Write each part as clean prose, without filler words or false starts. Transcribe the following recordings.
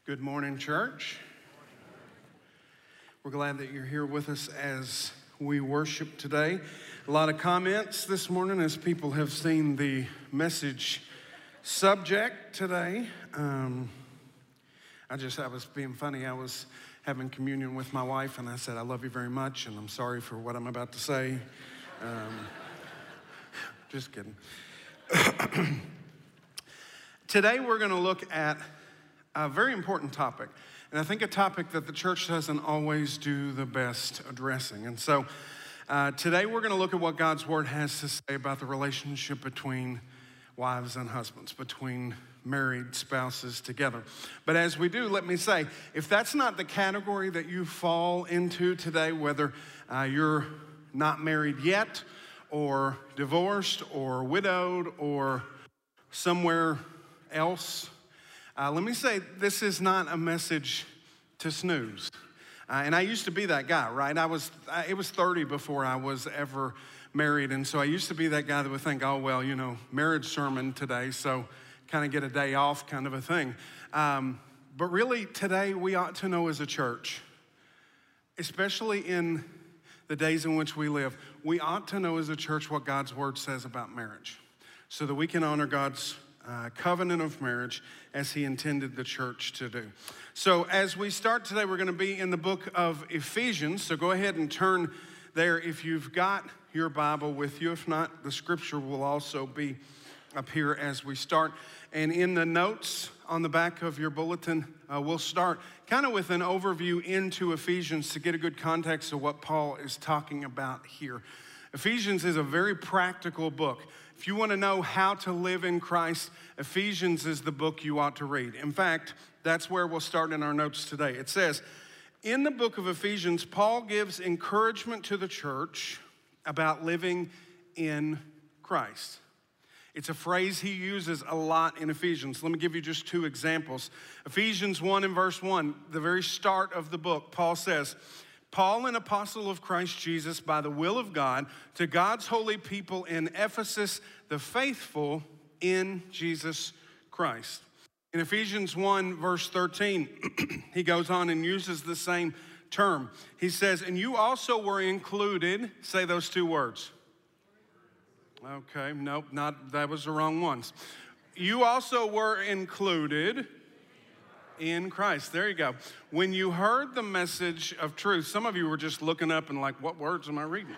Good morning, church. We're glad that you're here with us as we worship today. A lot of comments this morning as people have seen the message subject today. I was being funny. I was having communion with my wife and I said, I love you very much and I'm sorry for what I'm about to say. Just kidding. Today we're going to look at a very important topic, and I think a topic that the church doesn't always do the best addressing. And so today we're going to look at what God's Word has to say about the relationship between wives and husbands, between married spouses together. But as we do, let me say, if that's not the category that you fall into today, whether you're not married yet, or divorced, or widowed, or somewhere else, let me say, this is not a message to snooze. And I used to be that guy, right? It was 30 before I was ever married. And so I used to be that guy that would think, oh, well, marriage sermon today, so kind of get a day off kind of a thing. But really, today we ought to know as a church, especially in the days in which we live, we ought to know as a church what God's Word says about marriage so that we can honor God's covenant of marriage as He intended the church to do. So as we start today, we're going to be in the book of Ephesians. So go ahead and turn there if you've got your Bible with you. If not, the scripture will also be up here as we start. And in the notes on the back of your bulletin, we'll start kind of with an overview into Ephesians to get a good context of what Paul is talking about here. Ephesians is a very practical book. If you want to know how to live in Christ, Ephesians is the book you ought to read. In fact, that's where we'll start in our notes today. It says, in the book of Ephesians, Paul gives encouragement to the church about living in Christ. It's a phrase he uses a lot in Ephesians. Let me give you just two examples. Ephesians 1 and verse 1, the very start of the book, Paul says, Paul, an apostle of Christ Jesus, by the will of God, to God's holy people in Ephesus, the faithful in Jesus Christ. In Ephesians 1, verse 13, he goes on and uses the same term. He says, and you also were included, say those two words. Okay, nope, that was the wrong ones. You also were included in Christ. There you go. When you heard the message of truth, some of you were just looking up and like, what words am I reading?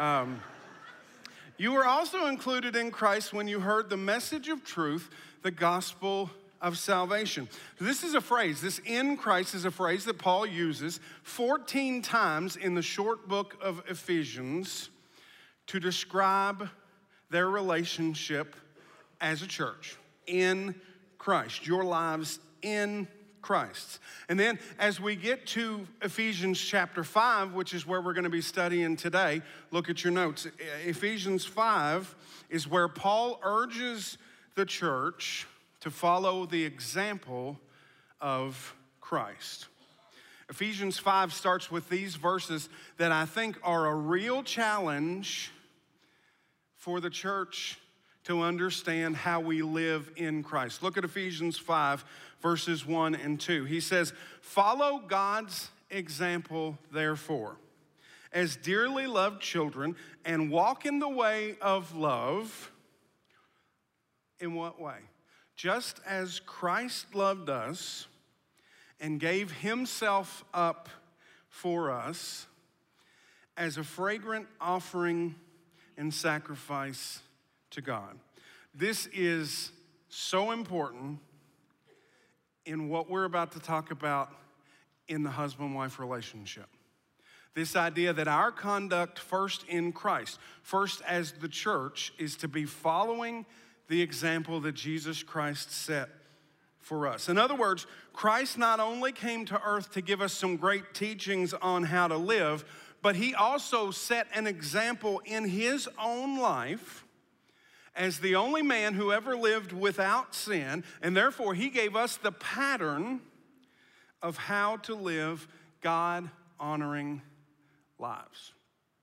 You were also included in Christ when you heard the message of truth, the gospel of salvation. This is a phrase, this in Christ is a phrase that Paul uses 14 times in the short book of Ephesians to describe their relationship as a church in Christ, your lives in Christ. And then as we get to Ephesians chapter 5, which is where we're going to be studying today, look at your notes. Ephesians 5 is where Paul urges the church to follow the example of Christ. Ephesians 5 starts with these verses that I think are a real challenge for the church to understand how we live in Christ. Look at Ephesians 5, verses 1 and 2. He says, follow God's example, therefore, as dearly loved children, and walk in the way of love. In what way? Just as Christ loved us and gave himself up for us as a fragrant offering and sacrifice to God. This is so important in what we're about to talk about in the husband-wife relationship. This idea that our conduct first in Christ, first as the church, is to be following the example that Jesus Christ set for us. In other words, Christ not only came to earth to give us some great teachings on how to live, but he also set an example in his own life as the only man who ever lived without sin, and therefore he gave us the pattern of how to live God-honoring lives.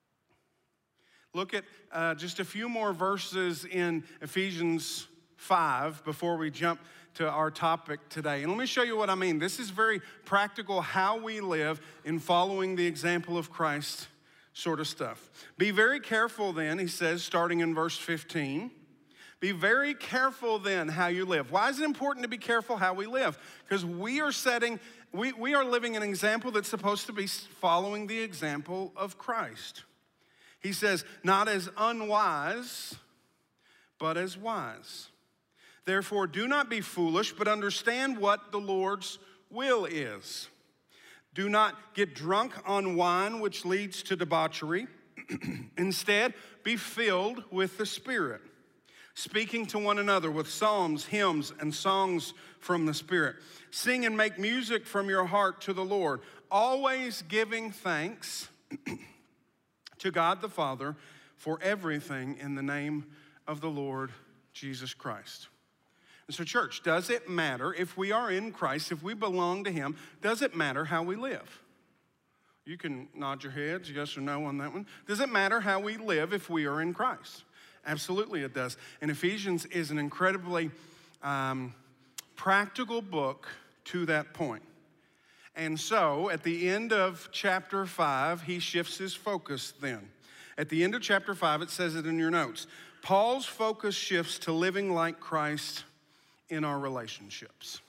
Look at just a few more verses in Ephesians 5 before we jump to our topic today. And let me show you what I mean. This is very practical, how we live in following the example of Christ sort of stuff. Be very careful then, he says, starting in verse 15. Be very careful then how you live. Why is it important to be careful how we live? Because we are living an example that's supposed to be following the example of Christ. He says, not as unwise, but as wise. Therefore, do not be foolish, but understand what the Lord's will is. Do not get drunk on wine, which leads to debauchery. Instead, be filled with the Spirit, speaking to one another with psalms, hymns, and songs from the Spirit. Sing and make music from your heart to the Lord, always giving thanks to God the Father for everything in the name of the Lord Jesus Christ. And so, church, does it matter if we are in Christ, if we belong to Him, does it matter how we live? You can nod your heads, yes or no on that one. Does it matter how we live if we are in Christ? Absolutely it does. And Ephesians is an incredibly practical book to that point. And so at the end of chapter 5, he shifts his focus then. At the end of chapter 5, it says it in your notes. Paul's focus shifts to living like Christ in our relationships.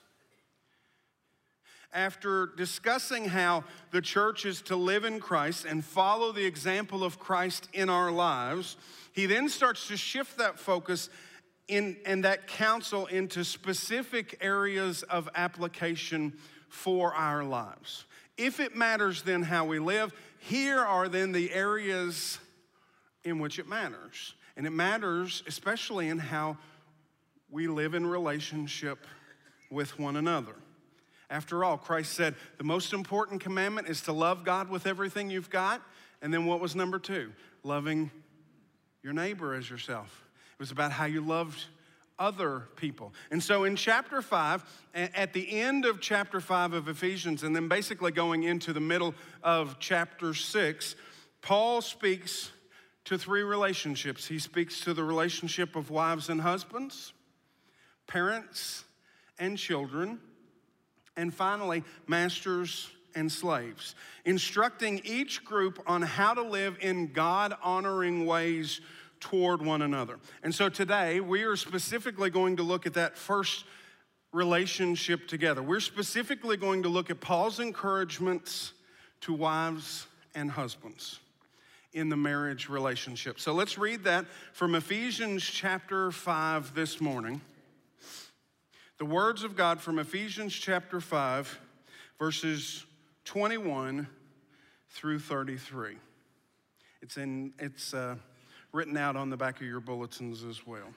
After discussing how the church is to live in Christ and follow the example of Christ in our lives, he then starts to shift that focus and that counsel into specific areas of application for our lives. If it matters then how we live, here are then the areas in which it matters. And it matters especially in how we live in relationship with one another. After all, Christ said the most important commandment is to love God with everything you've got. And then what was number 2? Loving your neighbor as yourself. It was about how you loved other people. And so in chapter 5, at the end of chapter 5 of Ephesians, and then basically going into the middle of chapter 6, Paul speaks to 3 relationships. He speaks to the relationship of wives and husbands, parents and children, and finally, masters and slaves, instructing each group on how to live in God-honoring ways toward one another. And so today, we are specifically going to look at that first relationship together. We're specifically going to look at Paul's encouragements to wives and husbands in the marriage relationship. So let's read that from Ephesians chapter 5 this morning. The words of God from Ephesians chapter 5, verses 21 through 33. It's written out on the back of your bulletins as well.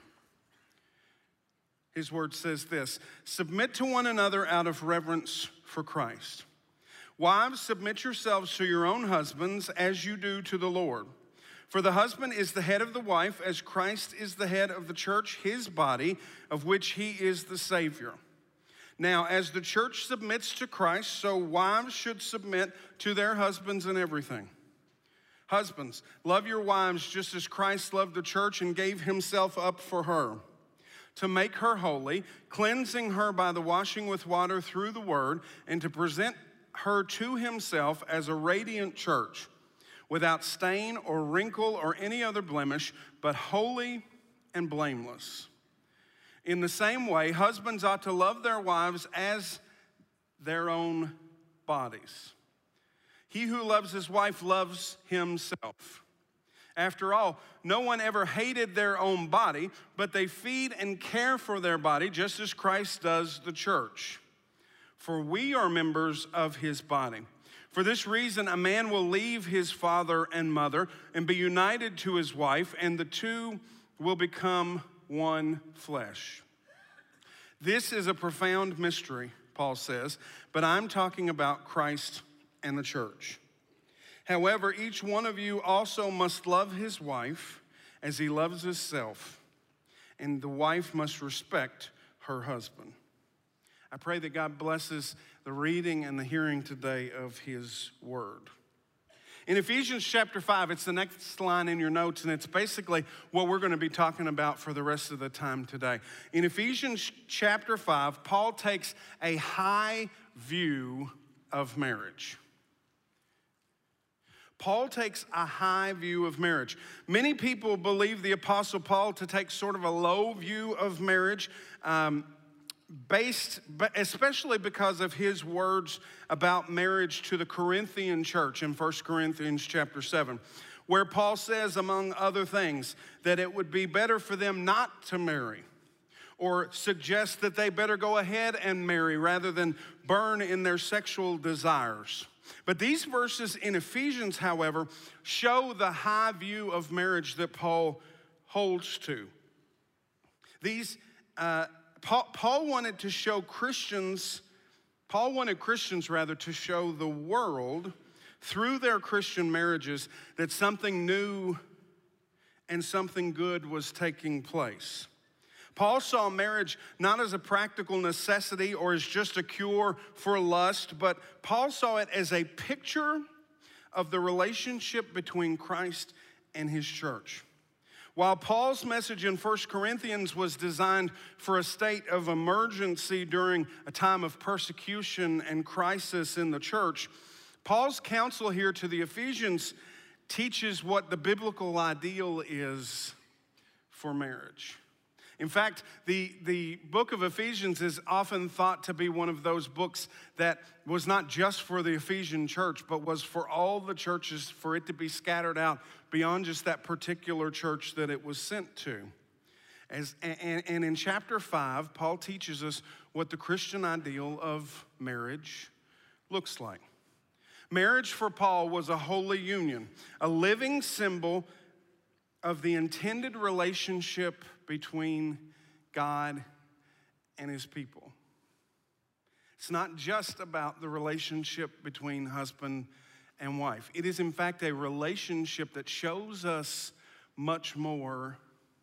His word says this: submit to one another out of reverence for Christ. Wives, submit yourselves to your own husbands as you do to the Lord. For the husband is the head of the wife, as Christ is the head of the church, his body, of which he is the Savior. Now, as the church submits to Christ, so wives should submit to their husbands in everything. Husbands, love your wives just as Christ loved the church and gave himself up for her, to make her holy, cleansing her by the washing with water through the word, and to present her to himself as a radiant church, without stain or wrinkle or any other blemish, but holy and blameless. In the same way, husbands ought to love their wives as their own bodies. He who loves his wife loves himself. After all, no one ever hated their own body, but they feed and care for their body just as Christ does the church. For we are members of his body. For this reason, a man will leave his father and mother and be united to his wife, and the two will become one flesh. This is a profound mystery, Paul says, but I'm talking about Christ and the church. However, each one of you also must love his wife as he loves himself, and the wife must respect her husband. I pray that God blesses the reading and the hearing today of his word. In Ephesians chapter 5, it's the next line in your notes, and it's basically what we're going to be talking about for the rest of the time today. In Ephesians chapter 5, Paul takes a high view of marriage. Paul takes a high view of marriage. Many people believe the Apostle Paul to take sort of a low view of marriage, especially because of his words about marriage to the Corinthian church in 1 Corinthians chapter 7, where Paul says, among other things, that it would be better for them not to marry, or suggests that they better go ahead and marry rather than burn in their sexual desires. But these verses in Ephesians, however, show the high view of marriage that Paul holds to. Paul wanted Christians to show the world through their Christian marriages that something new and something good was taking place. Paul saw marriage not as a practical necessity or as just a cure for lust, but Paul saw it as a picture of the relationship between Christ and his church. While Paul's message in 1 Corinthians was designed for a state of emergency during a time of persecution and crisis in the church, Paul's counsel here to the Ephesians teaches what the biblical ideal is for marriage. In fact, the book of Ephesians is often thought to be one of those books that was not just for the Ephesian church, but was for all the churches, for it to be scattered out beyond just that particular church that it was sent to. And in chapter 5, Paul teaches us what the Christian ideal of marriage looks like. Marriage for Paul was a holy union, a living symbol of the intended relationship between God and his people. It's not just about the relationship between husband and wife. It is, in fact, a relationship that shows us much more,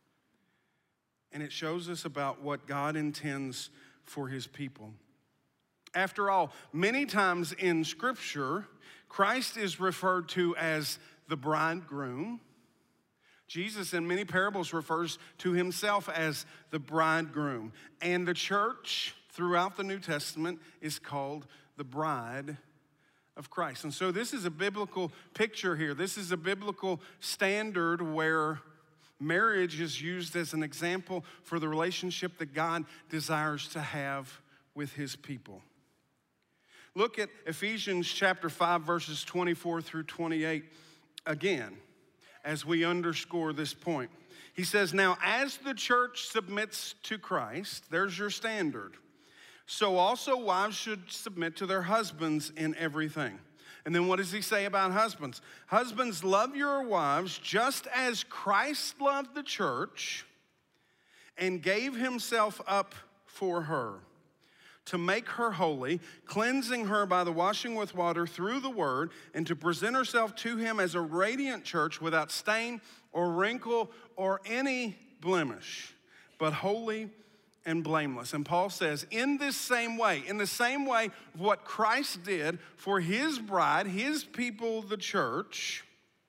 and it shows us about what God intends for his people. After all, many times in Scripture, Christ is referred to as the bridegroom. Jesus, in many parables, refers to himself as the bridegroom. And the church, throughout the New Testament, is called the bride of Christ. And so this is a biblical picture here. This is a biblical standard where marriage is used as an example for the relationship that God desires to have with his people. Look at Ephesians chapter 5, verses 24 through 28 again, as we underscore this point. He says, now as the church submits to Christ, there's your standard, so also wives should submit to their husbands in everything. And then what does he say about husbands? Husbands, love your wives just as Christ loved the church and gave himself up for her, to make her holy, cleansing her by the washing with water through the word, and to present herself to him as a radiant church without stain or wrinkle or any blemish, but holy and blameless. And Paul says, in the same way what Christ did for his bride, his people, the church,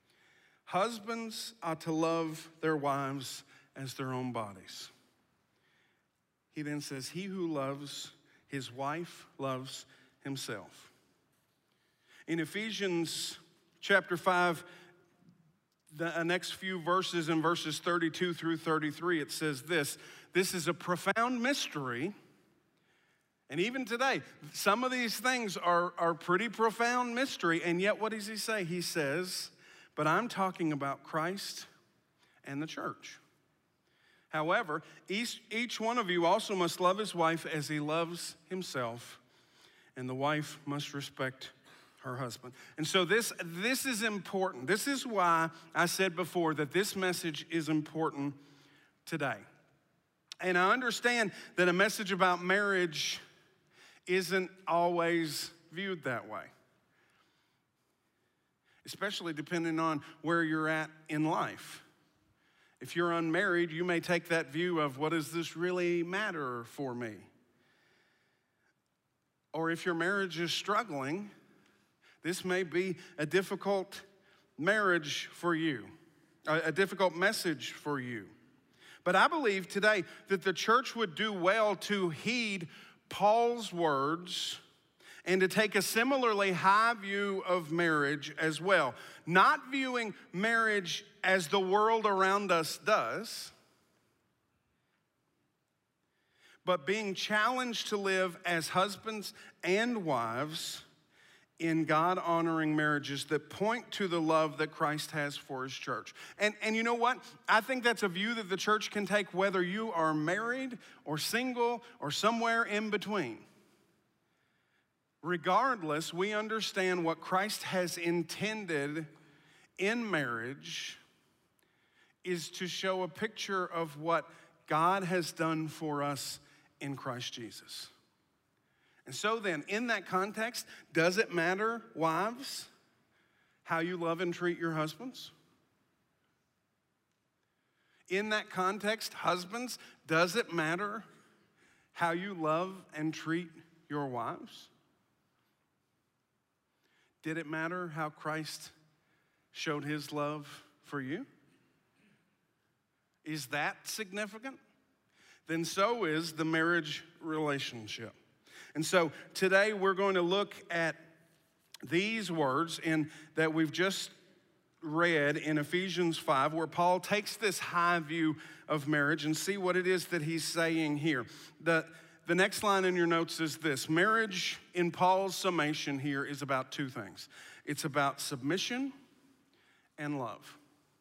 husbands ought to love their wives as their own bodies. He then says, he who loves his wife loves himself. In Ephesians chapter 5, the next few verses, in verses 32 through 33, it says this is a profound mystery. And even today, some of these things are pretty profound mystery. And yet, what does he say? He says, but I'm talking about Christ and the church. However, each one of you also must love his wife as he loves himself, and the wife must respect her husband. And so this is important. This is why I said before that this message is important today. And I understand that a message about marriage isn't always viewed that way, especially depending on where you're at in life. If you're unmarried, you may take that view of, what does this really matter for me? Or if your marriage is struggling, this may be a difficult marriage for you, a difficult message for you. But I believe today that the church would do well to heed Paul's words and to take a similarly high view of marriage as well. Not viewing marriage as the world around us does, but being challenged to live as husbands and wives in God-honoring marriages that point to the love that Christ has for his church. And you know what? I think that's a view that the church can take whether you are married or single or somewhere in between. Regardless, we understand what Christ has intended in marriage is to show a picture of what God has done for us in Christ Jesus. And so then, in that context, does it matter, wives, how you love and treat your husbands? In that context, husbands, does it matter how you love and treat your wives? Did it matter how Christ showed his love for you? Is that significant? Then so is the marriage relationship. And so today we're going to look at these words that we've just read in Ephesians 5, where Paul takes this high view of marriage and see what it is that he's saying here. The next line in your notes is this: marriage, in Paul's summation here, is about two things. It's about submission and love.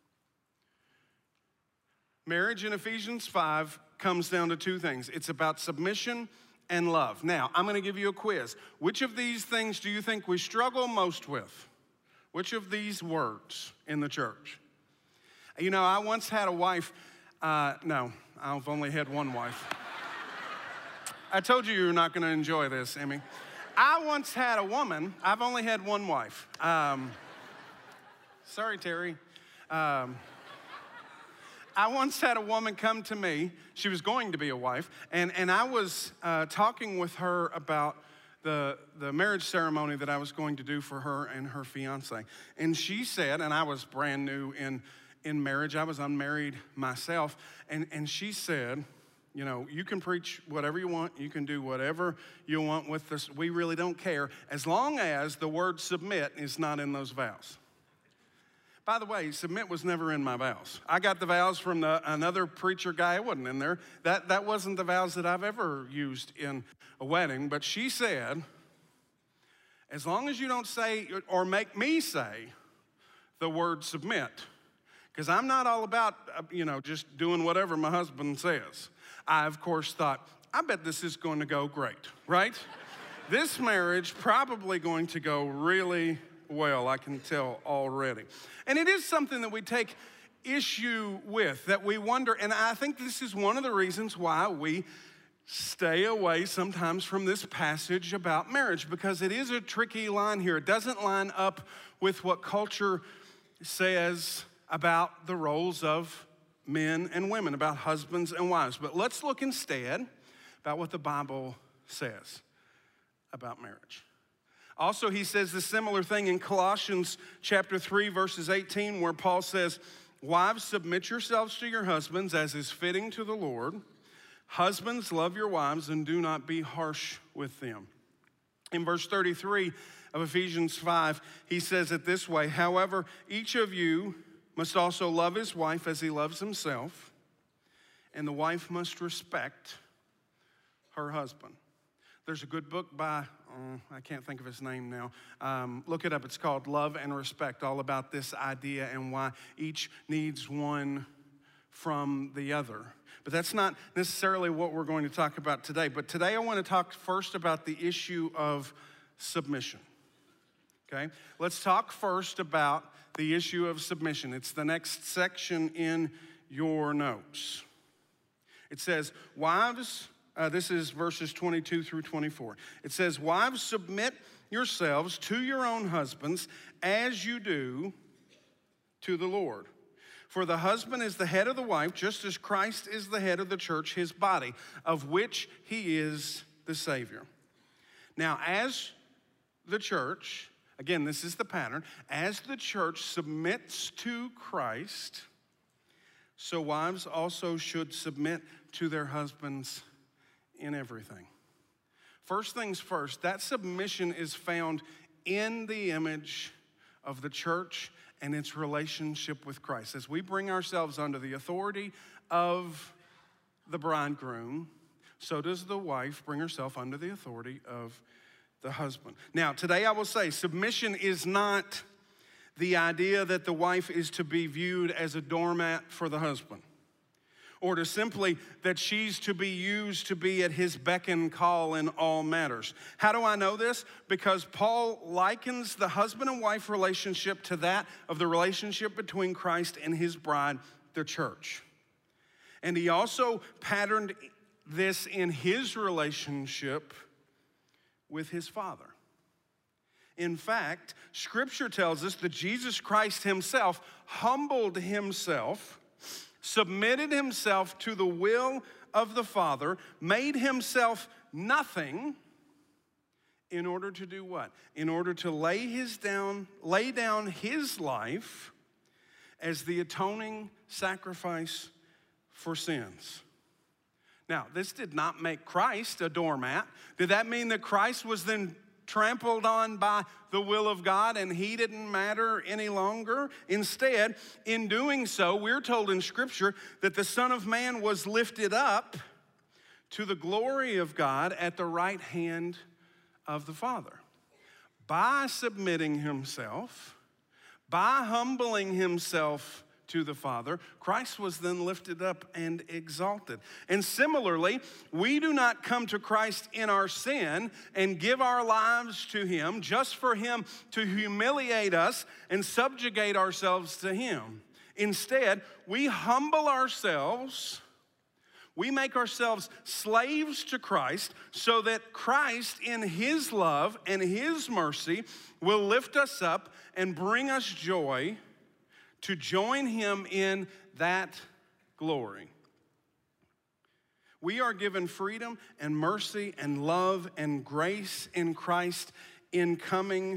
Marriage in Ephesians 5 comes down to two things. It's about submission and love. Now, I'm going to give you a quiz. Which of these things do you think we struggle most with? Which of these words in the church? You know, I once had a wife. No, I've only had one wife. I told you were not going to enjoy this, Emmy. I once had a woman. I've only had one wife. Sorry, Terry. I once had a woman come to me. She was going to be a wife, and I was talking with her about the marriage ceremony that I was going to do for her and her fiance. And she said, and I was brand new in marriage. I was unmarried myself. And she said, you know, you can preach whatever you want. You can do whatever you want with this. We really don't care, as long as the word submit is not in those vows. By the way, submit was never in my vows. I got the vows from another preacher guy. It wasn't in there. That wasn't the vows that I've ever used in a wedding. But she said, as long as you don't say or make me say the word submit, because I'm not all about, just doing whatever my husband says. I, of course, thought, I bet this is going to go great, right? This marriage probably going to go really well, I can tell already. And it is something that we take issue with, that we wonder, and I think this is one of the reasons why we stay away sometimes from this passage about marriage, because it is a tricky line here. It doesn't line up with what culture says about the roles of men and women, about husbands and wives. But let's look instead about what the Bible says about marriage. Also, he says the similar thing in Colossians chapter 3, verses 18, where Paul says, wives, submit yourselves to your husbands as is fitting to the Lord. Husbands, love your wives and do not be harsh with them. In verse 33 of Ephesians 5, he says it this way: however, each of you must also love his wife as he loves himself, and the wife must respect her husband. There's a good book by, I can't think of his name now. Look it up. It's called Love and Respect, all about this idea and why each needs one from the other. But that's not necessarily what we're going to talk about today. But today I want to talk first about the issue of submission. Okay? Let's talk first about the issue of submission. It's the next section in your notes. It says, wives, this is verses 22 through 24. It says, wives, submit yourselves to your own husbands as you do to the Lord. For the husband is the head of the wife, just as Christ is the head of the church, his body, of which he is the Savior. Now, as the church, Again, this is the pattern. As the church submits to Christ, so wives also should submit to their husbands in everything. First things first, that submission is found in the image of the church and its relationship with Christ. As we bring ourselves under the authority of the bridegroom, so does the wife bring herself under the authority of the husband. Now, today I will say submission is not the idea that the wife is to be viewed as a doormat for the husband, or to simply that she's to be used to be at his beck and call in all matters. How do I know this? Because Paul likens the husband and wife relationship to that of the relationship between Christ and his bride, the church. And he also patterned this in his relationship with his Father. In fact, Scripture tells us that Jesus Christ himself humbled himself, submitted himself to the will of the Father, made himself nothing in order to do what? In order to lay down his life as the atoning sacrifice for sins. Now, this did not make Christ a doormat. Did that mean that Christ was then trampled on by the will of God and he didn't matter any longer? Instead, in doing so, we're told in Scripture that the Son of Man was lifted up to the glory of God at the right hand of the Father. By submitting himself, by humbling himself to the Father, Christ was then lifted up and exalted. And similarly, we do not come to Christ in our sin and give our lives to him just for him to humiliate us and subjugate ourselves to him. Instead, we humble ourselves, we make ourselves slaves to Christ so that Christ in his love and his mercy will lift us up and bring us joy to join him in that glory. We are given freedom and mercy and love and grace in Christ in coming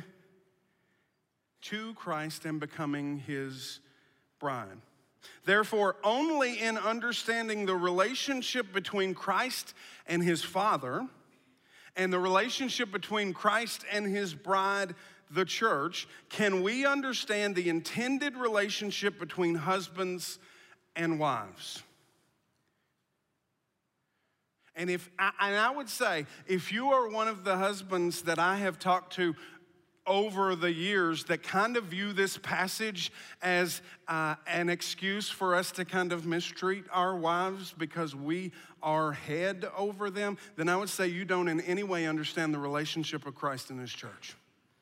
to Christ and becoming his bride. Therefore, only in understanding the relationship between Christ and his Father and the relationship between Christ and his bride, the church, can we understand the intended relationship between husbands and wives. And I would say, if you are one of the husbands that I have talked to over the years that kind of view this passage as an excuse for us to kind of mistreat our wives because we are head over them, then I would say you don't in any way understand the relationship of Christ and his church.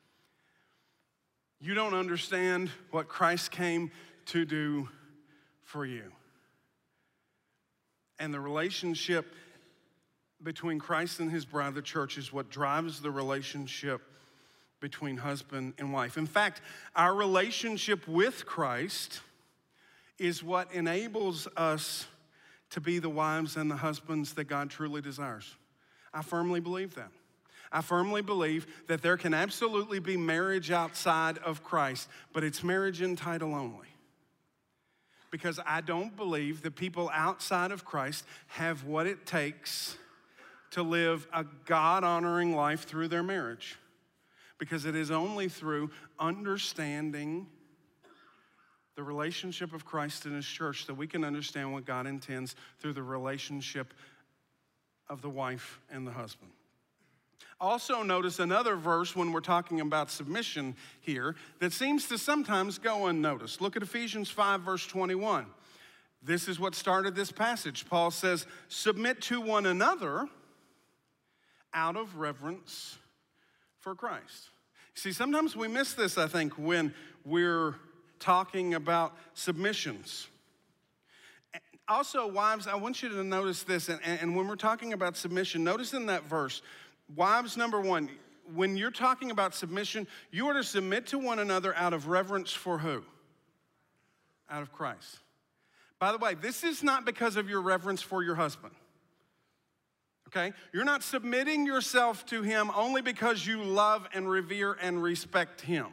You don't understand what Christ came to do for you. And the relationship between Christ and his bride, the church, is what drives the relationship between husband and wife. In fact, our relationship with Christ is what enables us to be the wives and the husbands that God truly desires. I firmly believe that. I firmly believe that there can absolutely be marriage outside of Christ, but it's marriage in title only. Because I don't believe that people outside of Christ have what it takes to live a God-honoring life through their marriage. Because it is only through understanding the relationship of Christ and his church that we can understand what God intends through the relationship of the wife and the husband. Also notice another verse when we're talking about submission here that seems to sometimes go unnoticed. Look at Ephesians 5, verse 21. This is what started this passage. Paul says, submit to one another out of reverence for Christ. See, sometimes we miss this, I think, when we're talking about submissions. Also, wives, I want you to notice this, and when we're talking about submission, notice in that verse, wives, number one, when you're talking about submission, you are to submit to one another out of reverence for who? Out of Christ. By the way, this is not because of your reverence for your husband. okay? You're not submitting yourself to him only because you love and revere and respect him.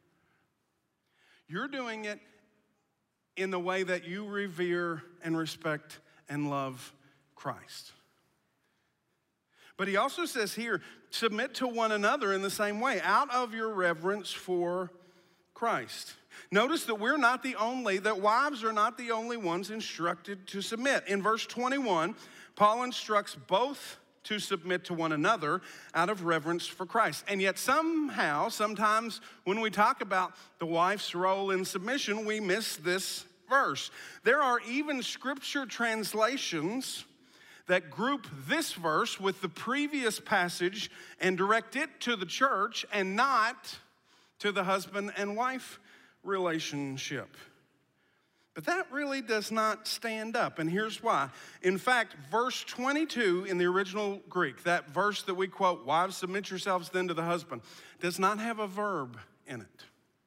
You're doing it in the way that you revere and respect and love Christ. But he also says here, submit to one another in the same way, out of your reverence for Christ. Notice that wives are not the only ones instructed to submit. In verse 21, Paul instructs both to submit to one another out of reverence for Christ. And yet sometimes when we talk about the wife's role in submission, we miss this verse. There are even scripture translations that group this verse with the previous passage and direct it to the church and not to the husband and wife relationship. But that really does not stand up, and here's why. In fact, verse 22 in the original Greek, that verse that we quote, "Wives, submit yourselves then to the husband," does not have a verb in it.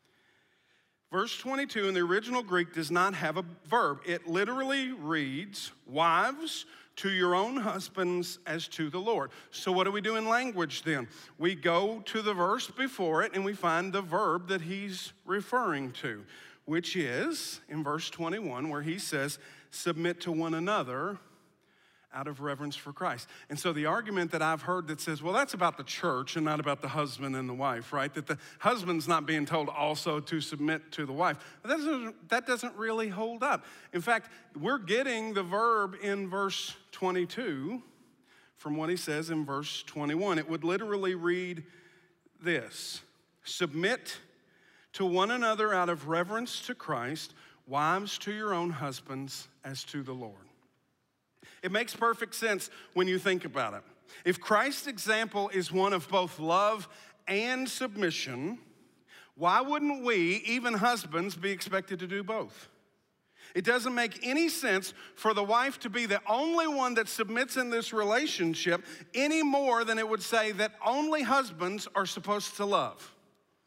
Verse 22 in the original Greek does not have a verb. It literally reads, "Wives, to your own husbands as to the Lord." So what do we do in language then? We go to the verse before it and we find the verb that he's referring to, which is in verse 21 where he says, "Submit to one another out of reverence for Christ." And so the argument that I've heard that says, well, that's about the church and not about the husband and the wife, right? That the husband's not being told also to submit to the wife. That doesn't really hold up. In fact, we're getting the verb in verse 22 from what he says in verse 21. It would literally read this: "Submit to one another out of reverence to Christ, wives to your own husbands as to the Lord." It makes perfect sense when you think about it. If Christ's example is one of both love and submission, why wouldn't we, even husbands, be expected to do both? It doesn't make any sense for the wife to be the only one that submits in this relationship any more than it would say that only husbands are supposed to love.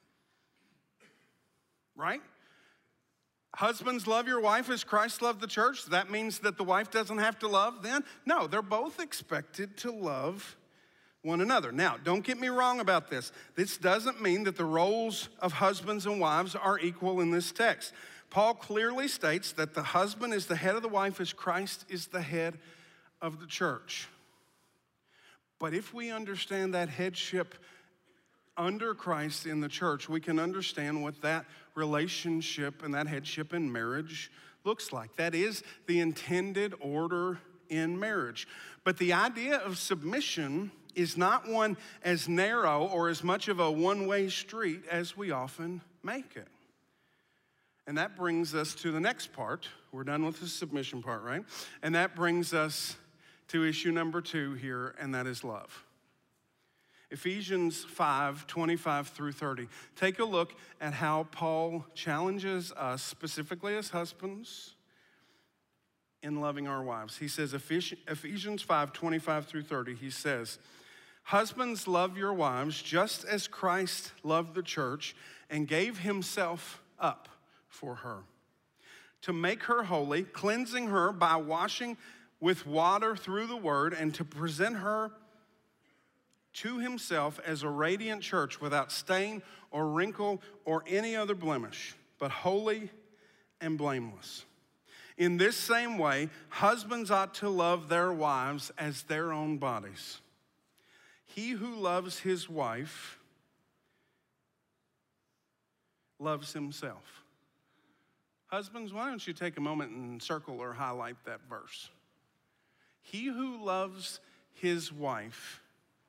Right? Husbands, love your wife as Christ loved the church. That means that the wife doesn't have to love then? No, they're both expected to love one another. Now, don't get me wrong about this. This doesn't mean that the roles of husbands and wives are equal in this text. Paul clearly states that the husband is the head of the wife as Christ is the head of the church. But if we understand that headship under Christ in the church, we can understand what that relationship and that headship in marriage looks like. That is the intended order in marriage. But the idea of submission is not one as narrow or as much of a one-way street as we often make it. And that brings us to the next part. We're done with the submission part, right? And that brings us to issue number 2 here, and that is love. Ephesians 5:25 through 30. Take a look at how Paul challenges us, specifically as husbands, in loving our wives. He says, Ephesians 5:25 through 30, he says, "Husbands, love your wives just as Christ loved the church and gave himself up for her, to make her holy, cleansing her by washing with water through the word, and to present her to himself as a radiant church without stain or wrinkle or any other blemish, but holy and blameless. In this same way, husbands ought to love their wives as their own bodies. He who loves his wife loves himself." Husbands, why don't you take a moment and circle or highlight that verse? He who loves his wife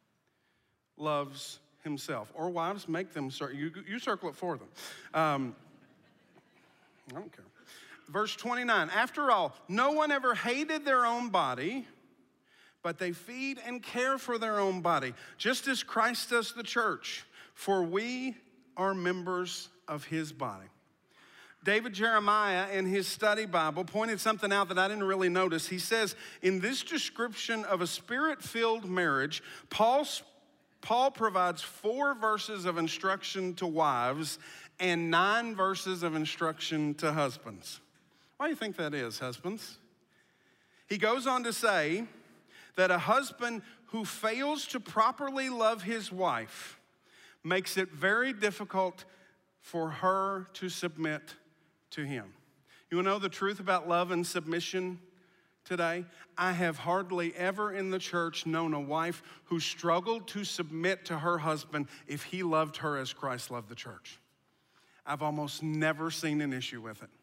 loves himself. Or wives, make them circle. You circle it for them. I don't care. Verse 29, "After all, no one ever hated their own body, but they feed and care for their own body, just as Christ does the church, for we are members of his body." David Jeremiah, in his study Bible, pointed something out that I didn't really notice. He says, in this description of a spirit-filled marriage, Paul provides 4 verses of instruction to wives and 9 verses of instruction to husbands. Why do you think that is, husbands? He goes on to say that a husband who fails to properly love his wife makes it very difficult for her to submit to him. You want to know the truth about love and submission today? I have hardly ever in the church known a wife who struggled to submit to her husband if he loved her as Christ loved the church. I've almost never seen an issue with it.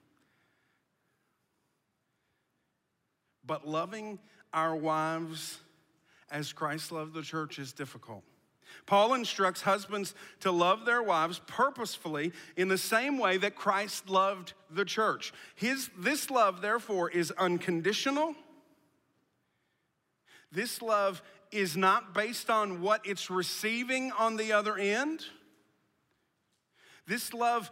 But loving our wives as Christ loved the church is difficult. Paul instructs husbands to love their wives purposefully in the same way that Christ loved the church. This love, therefore, is unconditional. This love is not based on what it's receiving on the other end. This love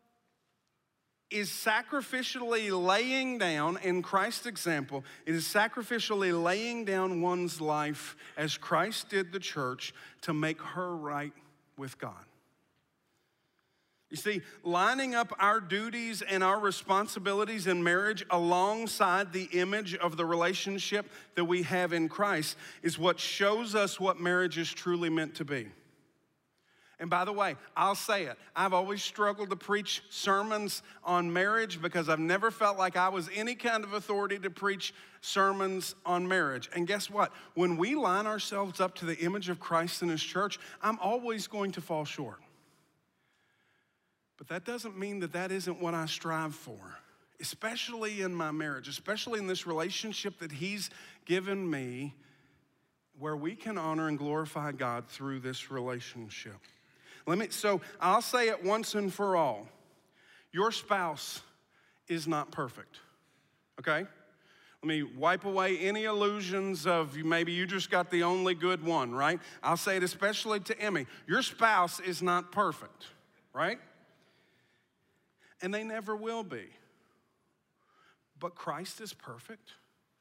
is sacrificially laying down, in Christ's example, it is sacrificially laying down one's life as Christ did the church to make her right with God. You see, lining up our duties and our responsibilities in marriage alongside the image of the relationship that we have in Christ is what shows us what marriage is truly meant to be. And by the way, I'll say it, I've always struggled to preach sermons on marriage because I've never felt like I was any kind of authority to preach sermons on marriage. And guess what? When we line ourselves up to the image of Christ and his church, I'm always going to fall short. But that doesn't mean that that isn't what I strive for, especially in my marriage, especially in this relationship that he's given me, where we can honor and glorify God through this relationship. So I'll say it once and for all. Your spouse is not perfect, okay? Let me wipe away any illusions of maybe you just got the only good one, right? I'll say it especially to Emmy. Your spouse is not perfect, right? And they never will be. But Christ is perfect.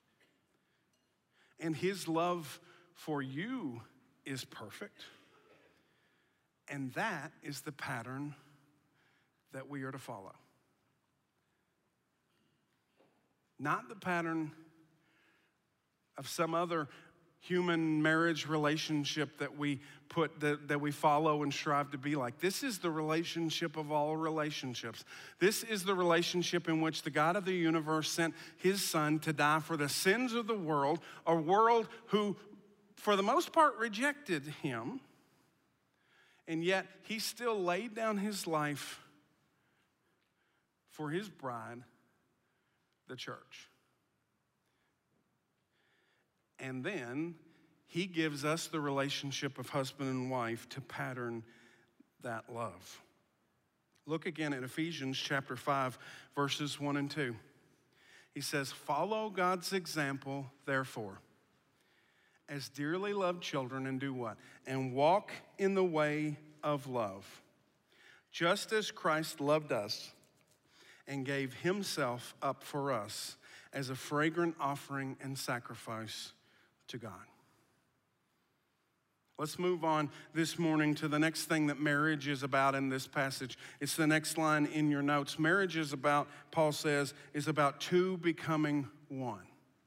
And his love for you is perfect. And that is the pattern that we are to follow. Not the pattern of some other human marriage relationship that we follow and strive to be like. This is the relationship of all relationships. This is the relationship in which the God of the universe sent his son to die for the sins of the world, a world who, for the most part, rejected him. And yet, he still laid down his life for his bride, the church. And then, he gives us the relationship of husband and wife to pattern that love. Look again at Ephesians chapter 5, verses 1 and 2. He says, "Follow God's example, therefore, as dearly loved children, and do what? And walk in the way of love, just as Christ loved us and gave himself up for us as a fragrant offering and sacrifice to God." Let's move on this morning to the next thing that marriage is about in this passage. It's the next line in your notes. Marriage is about, Paul says, is about two becoming one.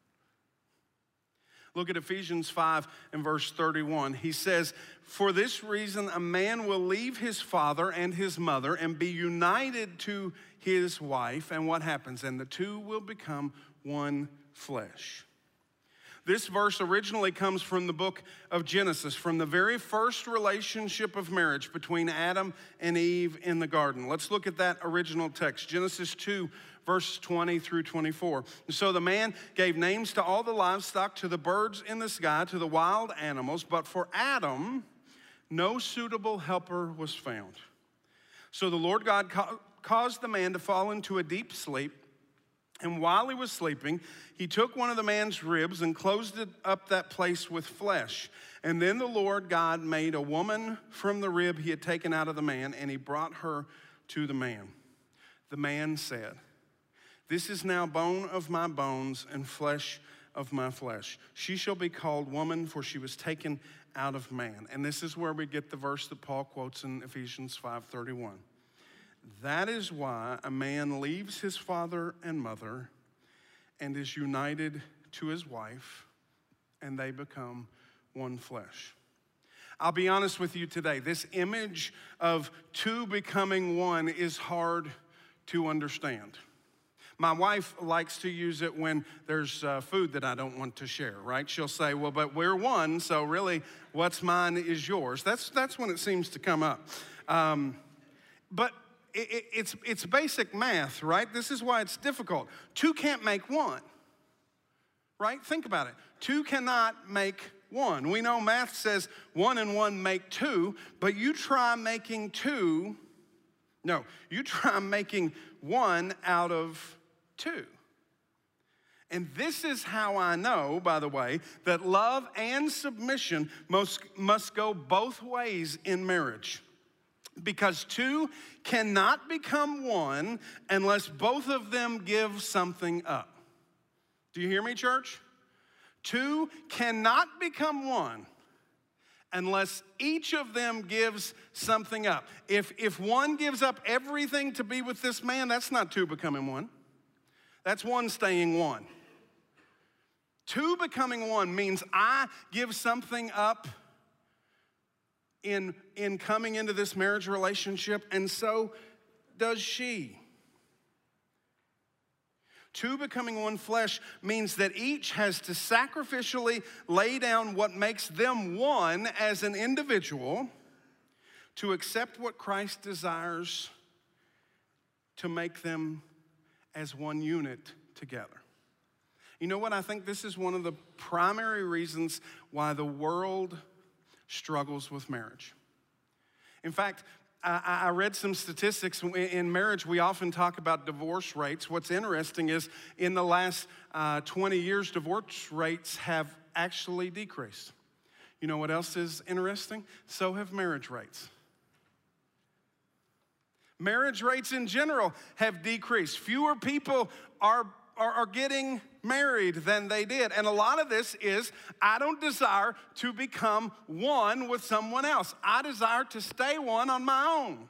Look at Ephesians 5 and verse 31. He says, "For this reason a man will leave his father and his mother and be united to his wife." And what happens? "And the two will become one flesh." This verse originally comes from the book of Genesis, from the very first relationship of marriage between Adam and Eve in the garden. Let's look at that original text, Genesis 2, verse 20 through 24. "So the man gave names to all the livestock, to the birds in the sky, to the wild animals, but for Adam no suitable helper was found. So the Lord God caused the man to fall into a deep sleep. And while he was sleeping, he took one of the man's ribs and closed up that place with flesh. And then the Lord God made a woman from the rib he had taken out of the man, and he brought her to the man. The man said, 'This is now bone of my bones and flesh of my flesh. She shall be called woman, for she was taken out of man.'" And this is where we get the verse that Paul quotes in Ephesians 5:31. "That is why a man leaves his father and mother and is united to his wife, and they become one flesh. I'll be honest with you today. This image of two becoming one is hard to understand. My wife likes to use it when there's food that I don't want to share, right? She'll say, well, but we're one, so really what's mine is yours. That's when it seems to come up. But it's basic math, right? This is why it's difficult. Two can't make one, right? Think about it. Two cannot make one. We know math says 1 and 1 make 2, but you try making 1 out of 2. And this is how I know, by the way, that love and submission must go both ways in marriage. Because two cannot become one unless both of them give something up. Do you hear me, church? Two cannot become one unless each of them gives something up. If one gives up everything to be with this man, that's not two becoming one. That's one staying one. Two becoming one means I give something up in coming into this marriage relationship, and so does she. Two becoming one flesh means that each has to sacrificially lay down what makes them one as an individual to accept what Christ desires to make them as one unit together. You know what? I think this is one of the primary reasons why the world struggles with marriage. In fact, I read some statistics. In marriage, we often talk about divorce rates. What's interesting is in the last 20 years, divorce rates have actually decreased. You know what else is interesting? So have marriage rates. Marriage rates in general have decreased. Fewer people are getting married than they did. And a lot of this is, I don't desire to become one with someone else. I desire to stay one on my own.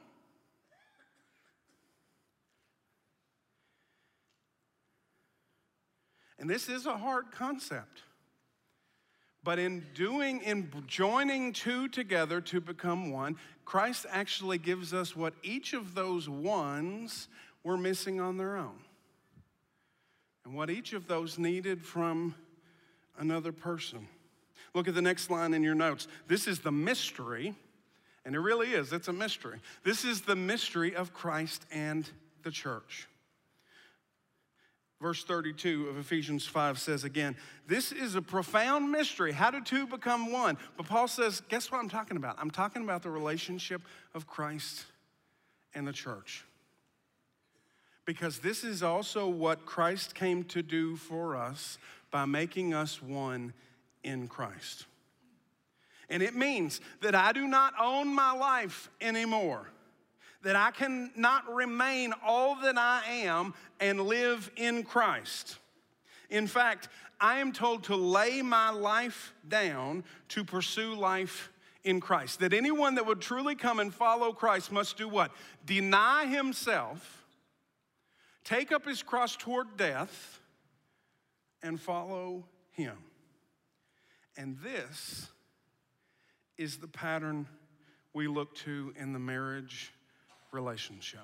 And this is a hard concept. But in joining two together to become one, Christ actually gives us what each of those ones were missing on their own. And what each of those needed from another person. Look at the next line in your notes. This is the mystery, and it really is, it's a mystery. This is the mystery of Christ and the church. Verse 32 of Ephesians 5 says again, this is a profound mystery. How do two become one? But Paul says, guess what I'm talking about? I'm talking about the relationship of Christ and the church. Because this is also what Christ came to do for us by making us one in Christ. And it means that I do not own my life anymore. That I cannot remain all that I am and live in Christ. In fact, I am told to lay my life down to pursue life in Christ. That anyone that would truly come and follow Christ must do what? Deny himself, take up his cross toward death, and follow him. And this is the pattern we look to in the marriage relationship.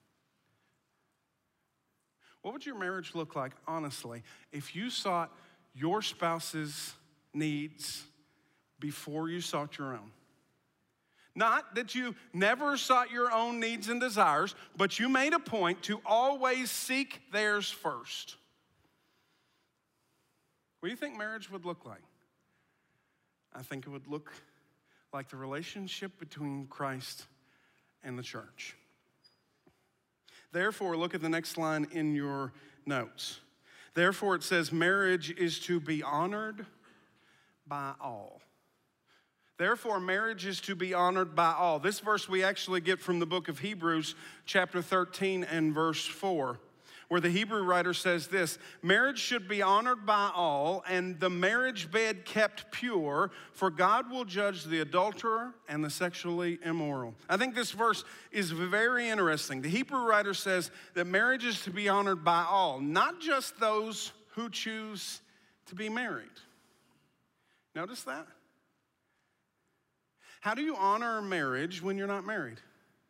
What would your marriage look like, honestly, if you sought your spouse's needs before you sought your own? Not that you never sought your own needs and desires, but you made a point to always seek theirs first. What do you think marriage would look like? I think it would look like the relationship between Christ and the church. Therefore, look at the next line in your notes. Therefore, it says marriage is to be honored by all. Therefore, marriage is to be honored by all. This verse we actually get from the book of Hebrews, chapter 13 and verse 4, where the Hebrew writer says this, marriage should be honored by all, and the marriage bed kept pure, for God will judge the adulterer and the sexually immoral. I think this verse is very interesting. The Hebrew writer says that marriage is to be honored by all, not just those who choose to be married. Notice that? How do you honor marriage when you're not married?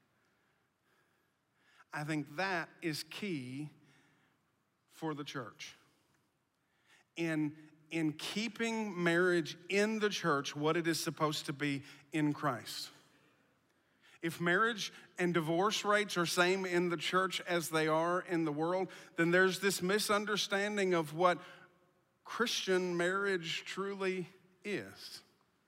I think that is key for the church. In keeping marriage in the church what it is supposed to be in Christ. If marriage and divorce rates are same in the church as they are in the world, then there's this misunderstanding of what Christian marriage truly is.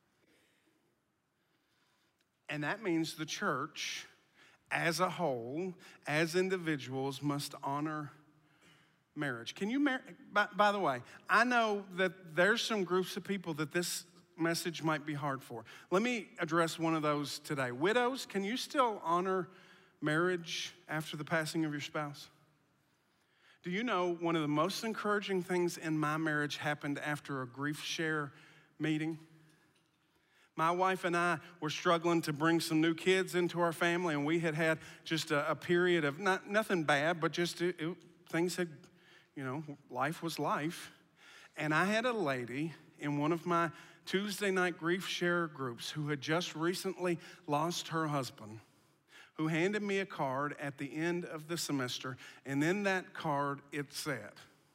And that means the church as a whole, as individuals, must honor marriage. Can you marry? By the way, I know that there's some groups of people that this message might be hard for. Let me address one of those today. Widows, can you still honor marriage after the passing of your spouse? Do you know one of the most encouraging things in my marriage happened after a grief share meeting? My wife and I were struggling to bring some new kids into our family, and we had just a period of nothing bad, but just things had, life was life. And I had a lady in one of my Tuesday night grief share groups who had just recently lost her husband, who handed me a card at the end of the semester, and in that card it said,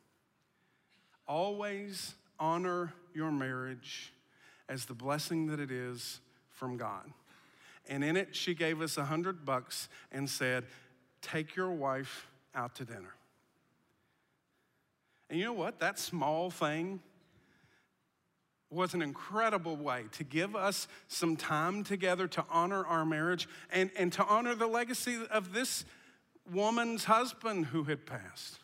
"Always honor your marriage as the blessing that it is from God." And in it, she gave us $100 and said, "Take your wife out to dinner." And you know what? That small thing was an incredible way to give us some time together to honor our marriage and to honor the legacy of this woman's husband who had passed.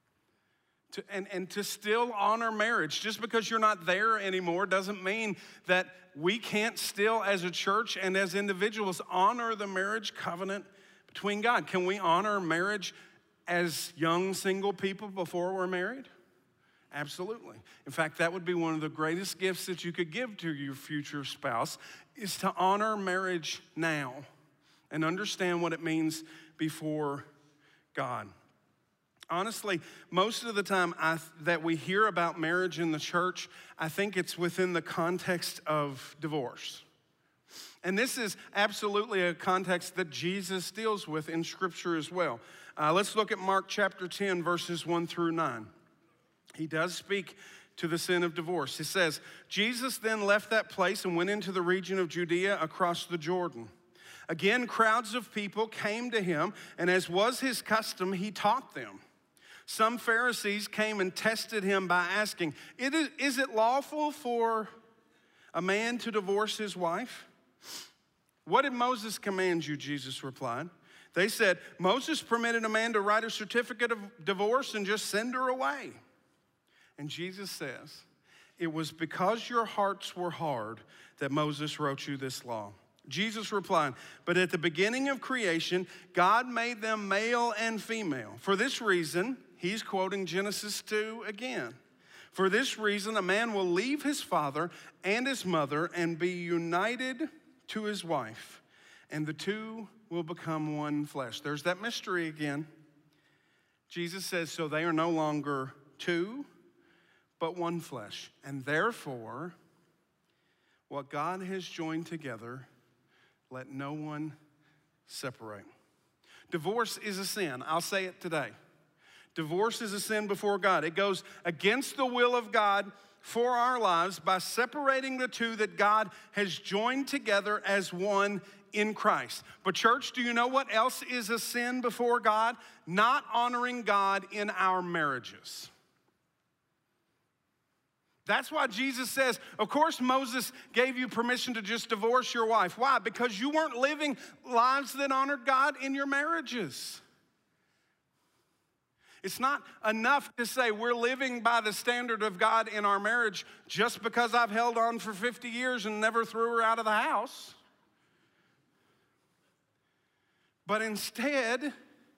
And to still honor marriage. Just because you're not there anymore doesn't mean that we can't still, as a church and as individuals, honor the marriage covenant between God. Can we honor marriage as young single people before we're married? Absolutely. In fact, that would be one of the greatest gifts that you could give to your future spouse, is to honor marriage now and understand what it means before God. Honestly, most of the time that we hear about marriage in the church, I think it's within the context of divorce. And this is absolutely a context that Jesus deals with in Scripture as well. Let's look at Mark chapter 10, verses 1 through 9. He does speak to the sin of divorce. He says, "Jesus then left that place and went into the region of Judea across the Jordan. Again, crowds of people came to him, and as was his custom, he taught them. Some Pharisees came and tested him by asking, is it lawful for a man to divorce his wife? What did Moses command you?" Jesus replied. They said, "Moses permitted a man to write a certificate of divorce and just send her away." And Jesus says, "It was because your hearts were hard that Moses wrote you this law." Jesus replied, "But at the beginning of creation, God made them male and female. For this reason," he's quoting Genesis 2 again, "for this reason a man will leave his father and his mother and be united to his wife, and the two will become one flesh." There's that mystery again. Jesus says, so they are no longer two, but one flesh. And therefore, what God has joined together, let no one separate. Divorce is a sin. I'll say it today. Divorce is a sin before God. It goes against the will of God for our lives by separating the two that God has joined together as one in Christ. But church, do you know what else is a sin before God? Not honoring God in our marriages. That's why Jesus says, of course Moses gave you permission to just divorce your wife. Why? Because you weren't living lives that honored God in your marriages. It's not enough to say we're living by the standard of God in our marriage just because I've held on for 50 years and never threw her out of the house. But instead,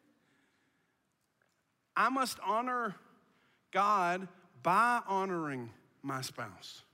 I must honor God by honoring my spouse.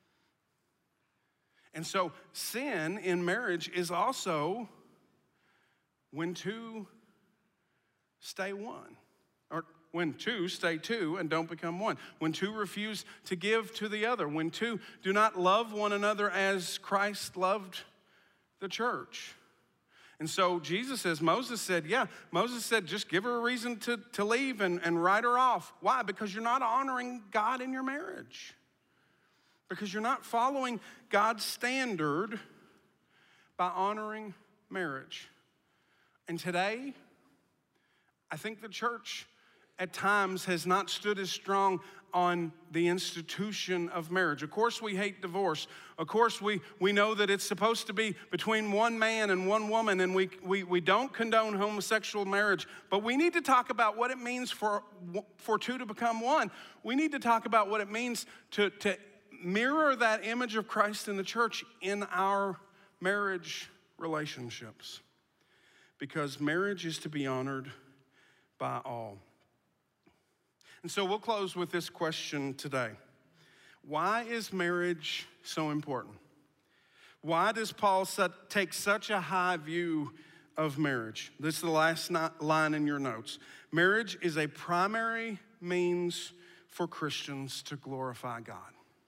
And so sin in marriage is also when two stay one, or when two stay two and don't become one, when two refuse to give to the other, when two do not love one another as Christ loved the church. And so Jesus says, Moses said, just give her a reason to leave and write her off. Why? Because you're not honoring God in your marriage. Because you're not following God's standard by honoring marriage. And today, I think the church at times has not stood as strong on the institution of marriage. Of course, we hate divorce. Of course, we know that it's supposed to be between one man and one woman, and we don't condone homosexual marriage. But we need to talk about what it means for two to become one. We need to talk about what it means to mirror that image of Christ in the church in our marriage relationships. Because marriage is to be honored by all. And so we'll close with this question today. Why is marriage so important? Why does Paul take such a high view of marriage? This is the last line in your notes. Marriage is a primary means for Christians to glorify God.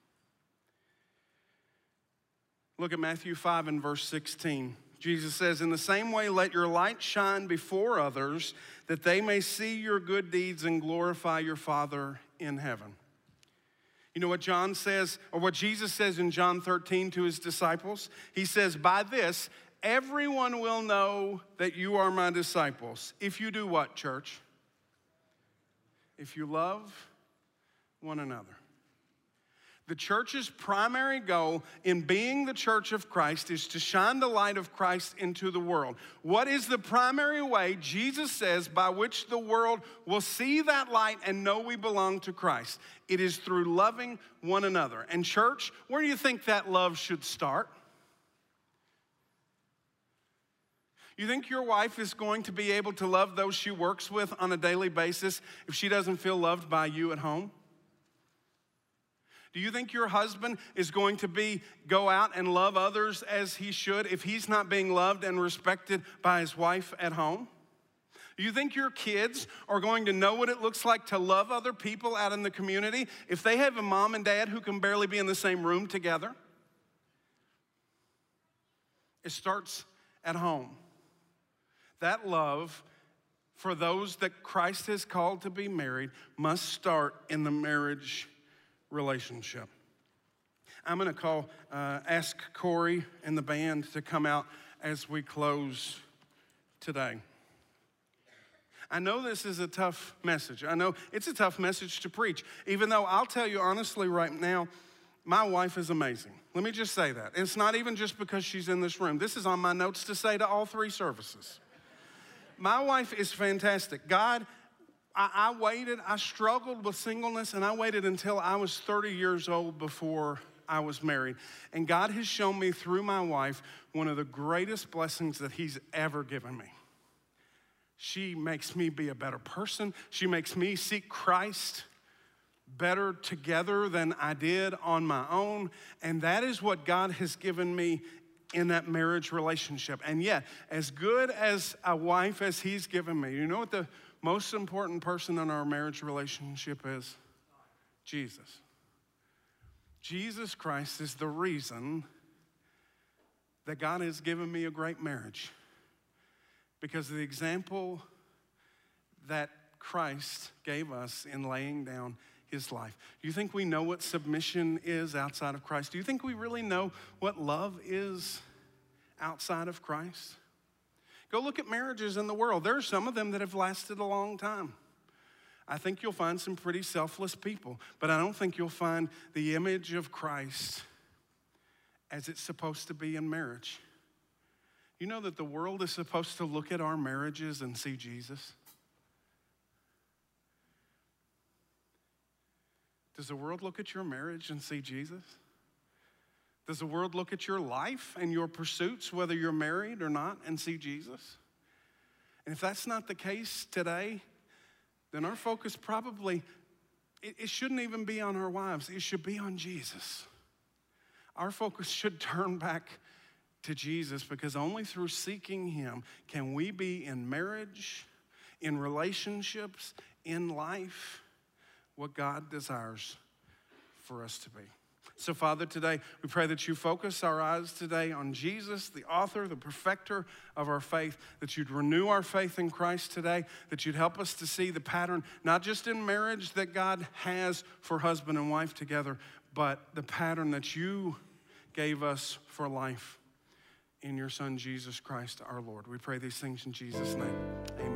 Look at Matthew 5 and verse 16. Jesus says, in the same way, let your light shine before others, that they may see your good deeds and glorify your Father in heaven. You know what John says, or what Jesus says in John 13 to his disciples? He says, by this, everyone will know that you are my disciples. If you do what, church? If you love one another. The church's primary goal in being the church of Christ is to shine the light of Christ into the world. What is the primary way, Jesus says, by which the world will see that light and know we belong to Christ? It is through loving one another. And church, where do you think that love should start? You think your wife is going to be able to love those she works with on a daily basis if she doesn't feel loved by you at home? Do you think your husband is going to go out and love others as he should if he's not being loved and respected by his wife at home? Do you think your kids are going to know what it looks like to love other people out in the community if they have a mom and dad who can barely be in the same room together? It starts at home. That love for those that Christ has called to be married must start in the marriage relationship. I'm going to ask Corey and the band to come out as we close today. I know this is a tough message. I know it's a tough message to preach, even though I'll tell you honestly right now, my wife is amazing. Let me just say that. It's not even just because she's in this room. This is on my notes to say to all three services. My wife is fantastic. I waited, I struggled with singleness, and I waited until I was 30 years old before I was married. And God has shown me through my wife one of the greatest blessings that he's ever given me. She makes me be a better person. She makes me seek Christ better together than I did on my own. And that is what God has given me in that marriage relationship. And yet, as good as a wife as he's given me, you know what the most important person in our marriage relationship is? Jesus. Jesus Christ is the reason that God has given me a great marriage. Because of the example that Christ gave us in laying down his life. Do you think we know what submission is outside of Christ? Do you think we really know what love is outside of Christ? Go look at marriages in the world. There are some of them that have lasted a long time. I think you'll find some pretty selfless people, but I don't think you'll find the image of Christ as it's supposed to be in marriage. You know that the world is supposed to look at our marriages and see Jesus? Does the world look at your marriage and see Jesus? Does the world look at your life and your pursuits, whether you're married or not, and see Jesus? And if that's not the case today, then our focus probably, it shouldn't even be on our wives. It should be on Jesus. Our focus should turn back to Jesus, because only through seeking him can we be in marriage, in relationships, in life, what God desires for us to be. So, Father, today we pray that you focus our eyes today on Jesus, the author, the perfecter of our faith, that you'd renew our faith in Christ today, that you'd help us to see the pattern, not just in marriage that God has for husband and wife together, but the pattern that you gave us for life in your Son, Jesus Christ, our Lord. We pray these things in Jesus' name. Amen.